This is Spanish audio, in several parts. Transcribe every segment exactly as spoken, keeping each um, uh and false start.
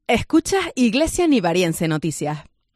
Escuchas Iglesia Nivariense Noticias.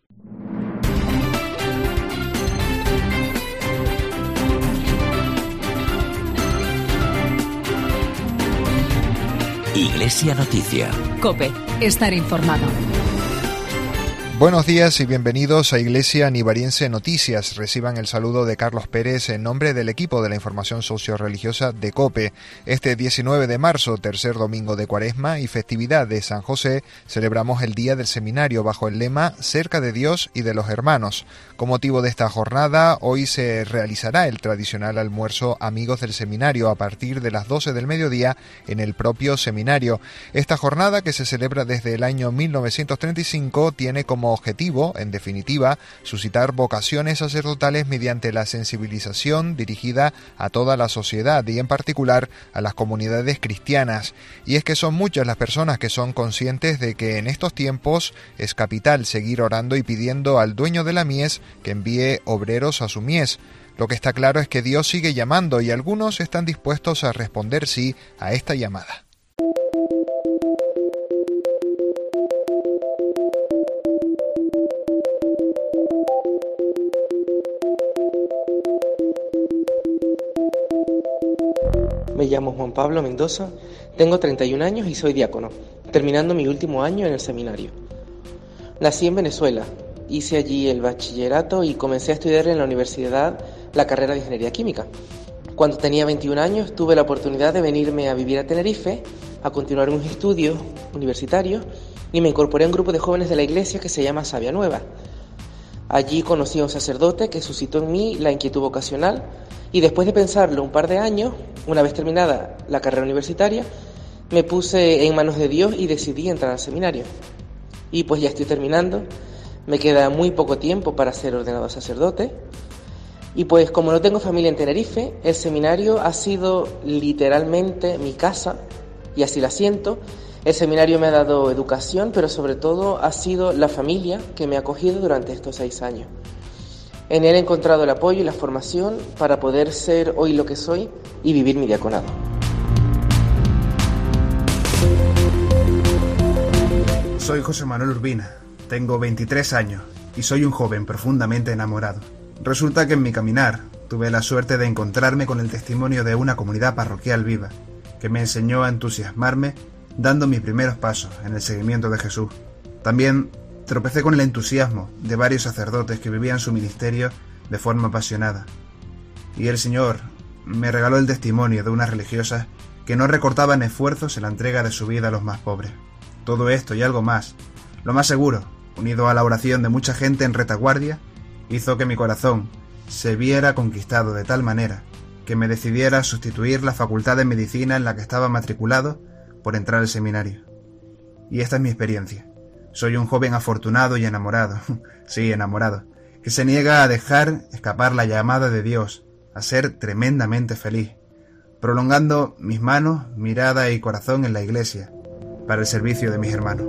Iglesia Noticia. COPE. Estar informado. Buenos días y bienvenidos a Iglesia Nivariense Noticias. Reciban el saludo de Carlos Pérez en nombre del equipo de la información socio-religiosa de COPE. Este diecinueve de marzo, tercer domingo de Cuaresma y festividad de San José, celebramos el Día del Seminario bajo el lema Cerca de Dios y de los hermanos. Con motivo de esta jornada, hoy se realizará el tradicional almuerzo Amigos del Seminario a partir de las doce del mediodía en el propio seminario. Esta jornada, que se celebra desde el año mil novecientos treinta y cinco, tiene como objetivo, en definitiva, suscitar vocaciones sacerdotales mediante la sensibilización dirigida a toda la sociedad y en particular a las comunidades cristianas. Y es que son muchas las personas que son conscientes de que en estos tiempos es capital seguir orando y pidiendo al dueño de la mies que envíe obreros a su mies. Lo que está claro es que Dios sigue llamando y algunos están dispuestos a responder sí a esta llamada. Me llamo Juan Pablo Mendoza, tengo treinta y un años y soy diácono, terminando mi último año en el seminario. Nací en Venezuela, hice allí el bachillerato y comencé a estudiar en la universidad la carrera de Ingeniería Química. Cuando tenía veintiún años tuve la oportunidad de venirme a vivir a Tenerife, a continuar mis estudios universitarios y me incorporé a un grupo de jóvenes de la iglesia que se llama Savia Nueva. Allí conocí a un sacerdote que suscitó en mí la inquietud vocacional y después de pensarlo un par de años, una vez terminada la carrera universitaria, me puse en manos de Dios y decidí entrar al seminario. Y pues ya estoy terminando, me queda muy poco tiempo para ser ordenado sacerdote. Y pues como no tengo familia en Tenerife, el seminario ha sido literalmente mi casa, y así la siento. El seminario me ha dado educación, pero sobre todo ha sido la familia que me ha acogido durante estos seis años. En él he encontrado el apoyo y la formación para poder ser hoy lo que soy y vivir mi diaconado. Soy José Manuel Urbina, tengo veintitrés años y soy un joven profundamente enamorado. Resulta que en mi caminar tuve la suerte de encontrarme con el testimonio de una comunidad parroquial viva, que me enseñó a entusiasmarme dando mis primeros pasos en el seguimiento de Jesús. También tropecé con el entusiasmo de varios sacerdotes que vivían su ministerio de forma apasionada. Y el Señor me regaló el testimonio de unas religiosas que no recortaban esfuerzos en la entrega de su vida a los más pobres. Todo esto y algo más, lo más seguro, unido a la oración de mucha gente en retaguardia, hizo que mi corazón se viera conquistado de tal manera que me decidiera a sustituir la facultad de medicina en la que estaba matriculado por entrar al seminario. Y esta es mi experiencia. Soy un joven afortunado y enamorado, sí, enamorado, que se niega a dejar escapar la llamada de Dios, a ser tremendamente feliz, prolongando mis manos, mirada y corazón en la iglesia, para el servicio de mis hermanos.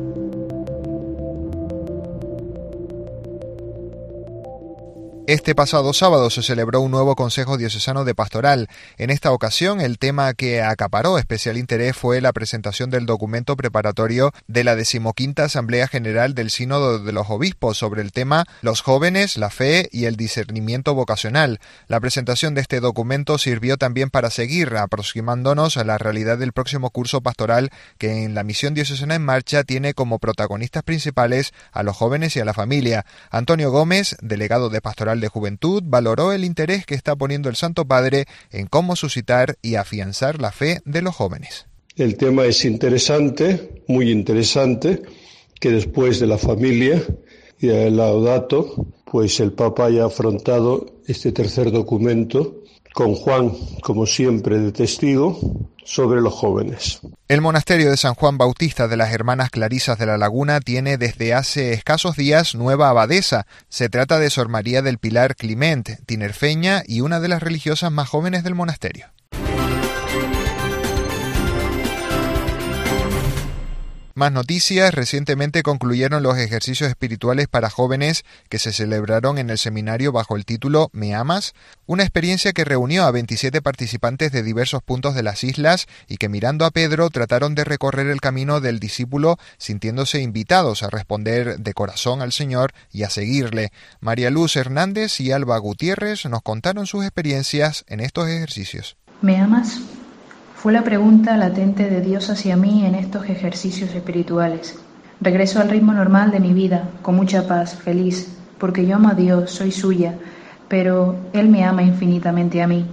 Este pasado sábado se celebró un nuevo Consejo Diocesano de Pastoral. En esta ocasión, el tema que acaparó especial interés fue la presentación del documento preparatorio de la decimoquinta Asamblea General del Sínodo de los Obispos sobre el tema Los jóvenes, la fe y el discernimiento vocacional. La presentación de este documento sirvió también para seguir aproximándonos a la realidad del próximo curso pastoral que en la Misión Diocesana en Marcha tiene como protagonistas principales a los jóvenes y a la familia. Antonio Gómez, delegado de Pastoral de Juventud, valoró el interés que está poniendo el Santo Padre en cómo suscitar y afianzar la fe de los jóvenes. El tema es interesante, muy interesante, que después de la familia y el Laudato, pues el Papa haya afrontado este tercer documento con Juan, como siempre, de testigo sobre los jóvenes. El monasterio de San Juan Bautista de las Hermanas Clarisas de la Laguna tiene desde hace escasos días nueva abadesa. Se trata de Sor María del Pilar Climent, tinerfeña y una de las religiosas más jóvenes del monasterio. Más noticias. Recientemente concluyeron los ejercicios espirituales para jóvenes que se celebraron en el seminario bajo el título ¿Me amas?, una experiencia que reunió a veintisiete participantes de diversos puntos de las islas y que, mirando a Pedro, trataron de recorrer el camino del discípulo sintiéndose invitados a responder de corazón al Señor y a seguirle. María Luz Hernández y Alba Gutiérrez nos contaron sus experiencias en estos ejercicios. ¿Me amas? Fue la pregunta latente de Dios hacia mí en estos ejercicios espirituales. Regreso al ritmo normal de mi vida, con mucha paz, feliz, porque yo amo a Dios, soy suya, pero Él me ama infinitamente a mí.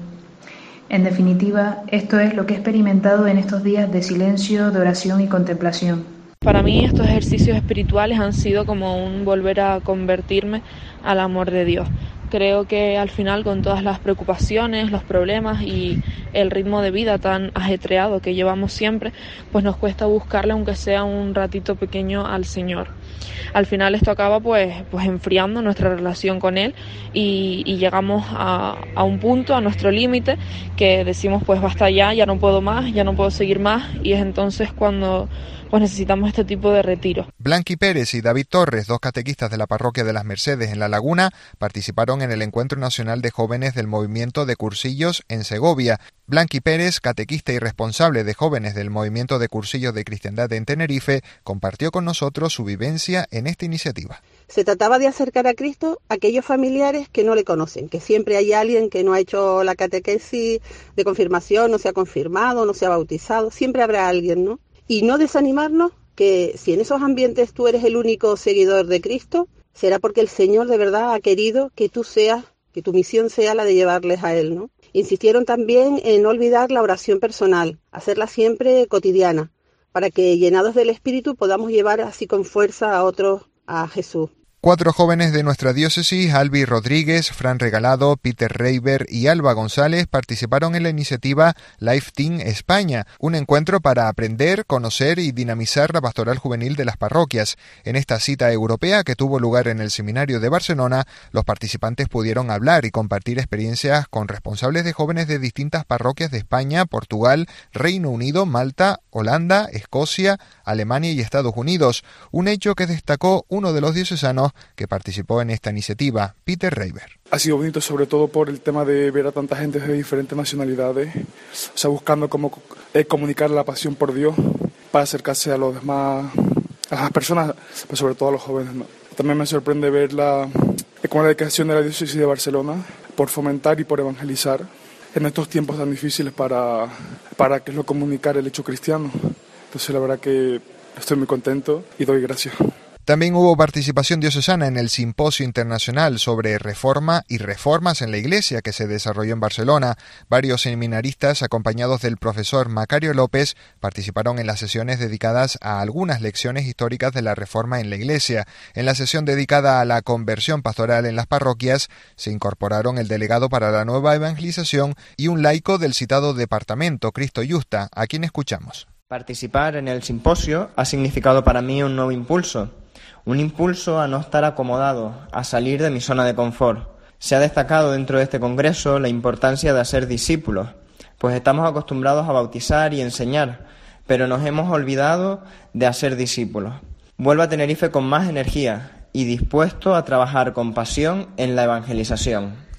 En definitiva, esto es lo que he experimentado en estos días de silencio, de oración y contemplación. Para mí estos ejercicios espirituales han sido como un volver a convertirme al amor de Dios. Creo que al final, con todas las preocupaciones, los problemas y el ritmo de vida tan ajetreado que llevamos siempre, pues nos cuesta buscarle, aunque sea un ratito pequeño, al Señor. Al final esto acaba pues, pues enfriando nuestra relación con Él y, y llegamos a, a un punto, a nuestro límite, que decimos pues basta ya, ya no puedo más, ya no puedo seguir más, y es entonces cuando pues necesitamos este tipo de retiro. Blanqui Pérez y David Torres, dos catequistas de la parroquia de las Mercedes en La Laguna, participaron en el Encuentro Nacional de Jóvenes del Movimiento de Cursillos en Segovia. Blanqui Pérez, catequista y responsable de jóvenes del Movimiento de Cursillos de Cristiandad en Tenerife, compartió con nosotros su vivencia en esta iniciativa. Se trataba de acercar a Cristo a aquellos familiares que no le conocen, que siempre hay alguien que no ha hecho la catequesis de confirmación, no se ha confirmado, no se ha bautizado, siempre habrá alguien, ¿no? Y no desanimarnos, que si en esos ambientes tú eres el único seguidor de Cristo, será porque el Señor de verdad ha querido que tú seas, que tu misión sea la de llevarles a Él, ¿no? Insistieron también en no olvidar la oración personal, hacerla siempre cotidiana, para que llenados del Espíritu podamos llevar así con fuerza a otros a Jesús. Cuatro jóvenes de nuestra diócesis, Albi Rodríguez, Fran Regalado, Peter Reiber y Alba González, participaron en la iniciativa Life Team España, un encuentro para aprender, conocer y dinamizar la pastoral juvenil de las parroquias. En esta cita europea que tuvo lugar en el Seminario de Barcelona, los participantes pudieron hablar y compartir experiencias con responsables de jóvenes de distintas parroquias de España, Portugal, Reino Unido, Malta, Holanda, Escocia, Alemania y Estados Unidos, un hecho que destacó uno de los diocesanos que participó en esta iniciativa, Peter Reiber. Ha sido bonito sobre todo por el tema de ver a tanta gente de diferentes nacionalidades, o sea, buscando cómo eh, comunicar la pasión por Dios para acercarse a los demás, a las personas, pues sobre todo a los jóvenes, ¿no? También me sorprende ver la, como la dedicación de la diócesis de Barcelona por fomentar y por evangelizar en estos tiempos tan difíciles para, para que es lo comunicar el hecho cristiano. Entonces la verdad que estoy muy contento y doy gracias. También hubo participación diocesana en el Simposio Internacional sobre Reforma y Reformas en la Iglesia que se desarrolló en Barcelona. Varios seminaristas, acompañados del profesor Macario López, participaron en las sesiones dedicadas a algunas lecciones históricas de la Reforma en la Iglesia. En la sesión dedicada a la conversión pastoral en las parroquias, se incorporaron el delegado para la nueva evangelización y un laico del citado departamento, Cristo Justa, a quien escuchamos. Participar en el simposio ha significado para mí un nuevo impulso. Un impulso a no estar acomodado, a salir de mi zona de confort. Se ha destacado dentro de este congreso la importancia de hacer discípulos, pues estamos acostumbrados a bautizar y enseñar, pero nos hemos olvidado de hacer discípulos. Vuelvo a Tenerife con más energía y dispuesto a trabajar con pasión en la evangelización.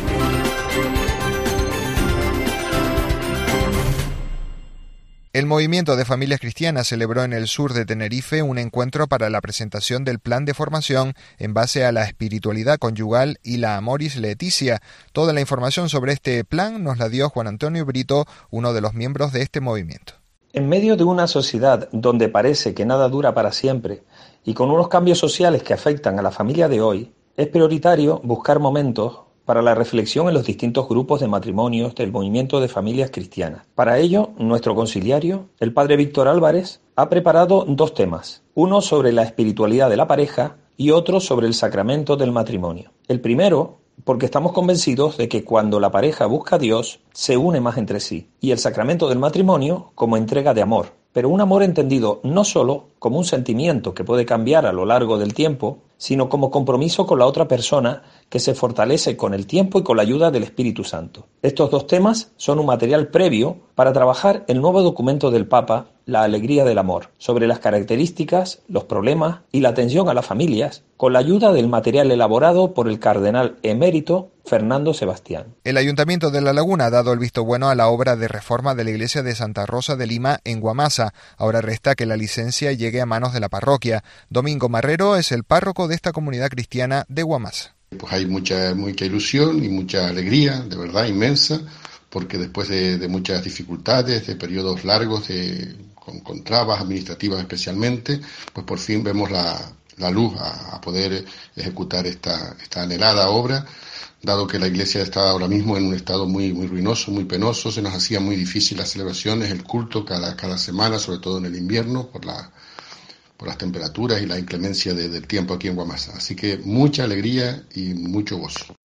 El Movimiento de Familias Cristianas celebró en el sur de Tenerife un encuentro para la presentación del plan de formación en base a la espiritualidad conyugal y la Amoris Laetitia. Toda la información sobre este plan nos la dio Juan Antonio Brito, uno de los miembros de este movimiento. En medio de una sociedad donde parece que nada dura para siempre y con unos cambios sociales que afectan a la familia de hoy, es prioritario buscar momentos para la reflexión en los distintos grupos de matrimonios del Movimiento de Familias Cristianas. Para ello, nuestro conciliario, el padre Víctor Álvarez, ha preparado dos temas, uno sobre la espiritualidad de la pareja y otro sobre el sacramento del matrimonio. El primero, porque estamos convencidos de que cuando la pareja busca a Dios, se une más entre sí, y el sacramento del matrimonio como entrega de amor, pero un amor entendido no solo como un sentimiento que puede cambiar a lo largo del tiempo, sino como compromiso con la otra persona que se fortalece con el tiempo y con la ayuda del Espíritu Santo. Estos dos temas son un material previo para trabajar el nuevo documento del Papa, La alegría del amor, sobre las características, los problemas y la atención a las familias, con la ayuda del material elaborado por el cardenal emérito Fernando Sebastián. El Ayuntamiento de La Laguna ha dado el visto bueno a la obra de reforma de la iglesia de Santa Rosa de Lima en Guamasa. Ahora resta que la licencia llegue a manos de la parroquia. Domingo Marrero es el párroco de esta comunidad cristiana de Guamasa. Pues hay mucha, mucha ilusión y mucha alegría, de verdad, inmensa, porque después de, de muchas dificultades, de periodos largos, de, con, con trabas administrativas especialmente, pues por fin vemos la, la luz a, a poder ejecutar esta, esta anhelada obra, dado que la iglesia está ahora mismo en un estado muy, muy ruinoso, muy penoso, se nos hacía muy difícil las celebraciones, el culto cada, cada semana, sobre todo en el invierno, por la por las temperaturas y la inclemencia de, del tiempo aquí en Guamasa. Así que mucha alegría y mucho gozo.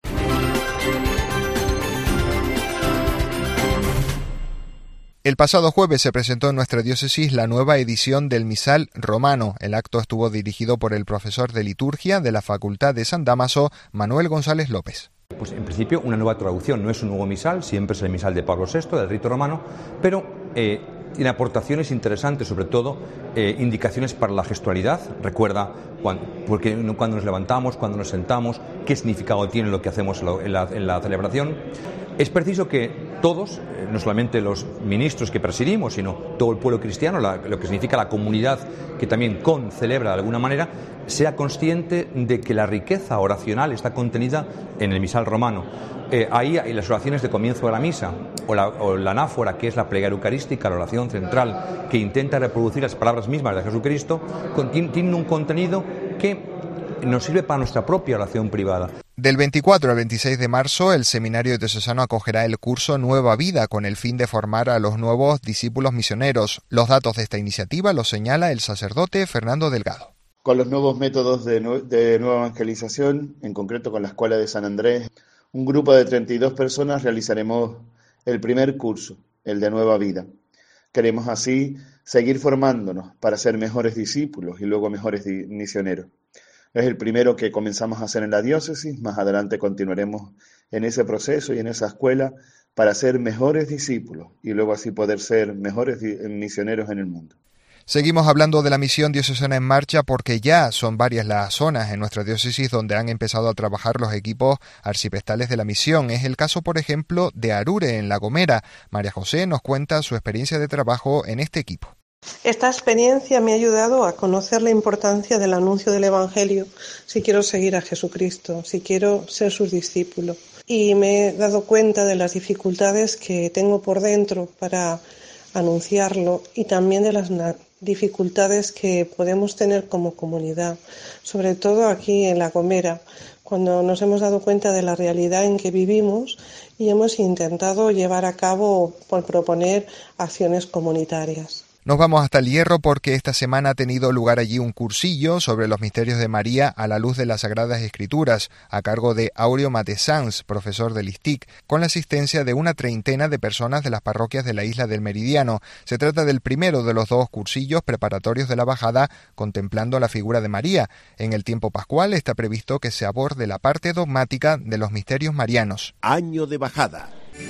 El pasado jueves se presentó en nuestra diócesis la nueva edición del Misal Romano. El acto estuvo dirigido por el profesor de liturgia de la Facultad de San Dámaso, Manuel González López. Pues en principio una nueva traducción, no es un nuevo misal, siempre es el misal de Pablo sexto, del rito romano, pero eh, tiene aportaciones interesantes, sobre todo eh, indicaciones para la gestualidad. Recuerda cuando, porque, cuando nos levantamos, cuando nos sentamos, qué significado tiene lo que hacemos en la, en la celebración. Es preciso que todos, eh, no solamente los ministros que presidimos, sino todo el pueblo cristiano, la, lo que significa la comunidad que también concelebra de alguna manera, sea consciente de que la riqueza oracional está contenida en el misal romano. Eh, ahí hay las oraciones de comienzo de la misa, o la, o la anáfora, que es la plegaria eucarística, la oración central, que intenta reproducir las palabras mismas de Jesucristo, tienen tiene un contenido que nos sirve para nuestra propia oración privada. Del veinticuatro al veintiséis de marzo, el Seminario Diocesano acogerá el curso Nueva Vida con el fin de formar a los nuevos discípulos misioneros. Los datos de esta iniciativa los señala el sacerdote Fernando Delgado. Con los nuevos métodos de, nu- de nueva evangelización, en concreto con la Escuela de San Andrés, un grupo de treinta y dos personas realizaremos el primer curso, el de Nueva Vida. Queremos así seguir formándonos para ser mejores discípulos y luego mejores di- misioneros. Es el primero que comenzamos a hacer en la diócesis, más adelante continuaremos en ese proceso y en esa escuela para ser mejores discípulos y luego así poder ser mejores di- misioneros en el mundo. Seguimos hablando de la misión diocesana en marcha porque ya son varias las zonas en nuestra diócesis donde han empezado a trabajar los equipos arciprestales de la misión. Es el caso, por ejemplo, de Arure, en La Gomera. María José nos cuenta su experiencia de trabajo en este equipo. Esta experiencia me ha ayudado a conocer la importancia del anuncio del Evangelio si quiero seguir a Jesucristo, si quiero ser sus discípulos. Y me he dado cuenta de las dificultades que tengo por dentro para anunciarlo y también de las dificultades que podemos tener como comunidad, sobre todo aquí en La Gomera, cuando nos hemos dado cuenta de la realidad en que vivimos y hemos intentado llevar a cabo por proponer acciones comunitarias. Nos vamos hasta el Hierro porque esta semana ha tenido lugar allí un cursillo sobre los misterios de María a la luz de las Sagradas Escrituras, a cargo de Aureo Matesanz, profesor del I S T I C, con la asistencia de una treintena de personas de las parroquias de la isla del Meridiano. Se trata del primero de los dos cursillos preparatorios de la bajada contemplando la figura de María. En el tiempo pascual está previsto que se aborde la parte dogmática de los misterios marianos. Año de bajada.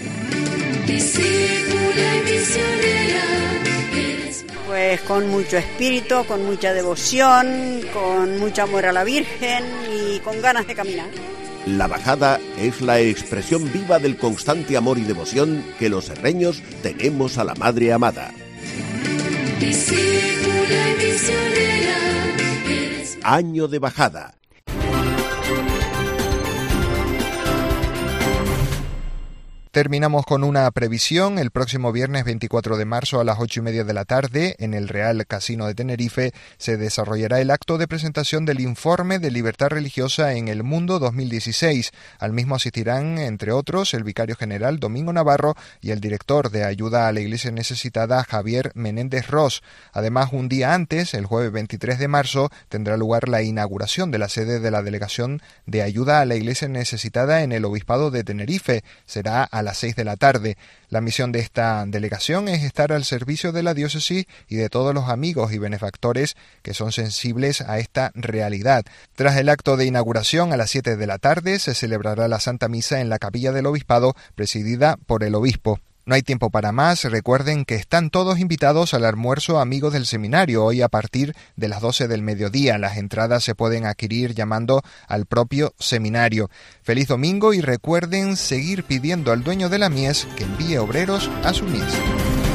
Pues con mucho espíritu, con mucha devoción, con mucho amor a la Virgen y con ganas de caminar. La bajada es la expresión viva del constante amor y devoción que los herreños tenemos a la Madre amada. Año de bajada. Terminamos con una previsión. El próximo viernes veinticuatro de marzo a las ocho y media de la tarde, en el Real Casino de Tenerife, se desarrollará el acto de presentación del Informe de Libertad Religiosa en el Mundo dos mil dieciséis. Al mismo asistirán, entre otros, el vicario general Domingo Navarro y el director de Ayuda a la Iglesia Necesitada, Javier Menéndez Ros. Además, un día antes, el jueves veintitrés de marzo, tendrá lugar la inauguración de la sede de la Delegación de Ayuda a la Iglesia Necesitada en el Obispado de Tenerife. Será a las seis de la tarde. La misión de esta delegación es estar al servicio de la diócesis y de todos los amigos y benefactores que son sensibles a esta realidad. Tras el acto de inauguración a las siete de la tarde se celebrará la Santa Misa en la capilla del Obispado, presidida por el obispo. No hay tiempo para más. Recuerden que están todos invitados al almuerzo Amigos del Seminario, hoy a partir de las doce del mediodía. Las entradas se pueden adquirir llamando al propio seminario. Feliz domingo y recuerden seguir pidiendo al dueño de la mies que envíe obreros a su mies.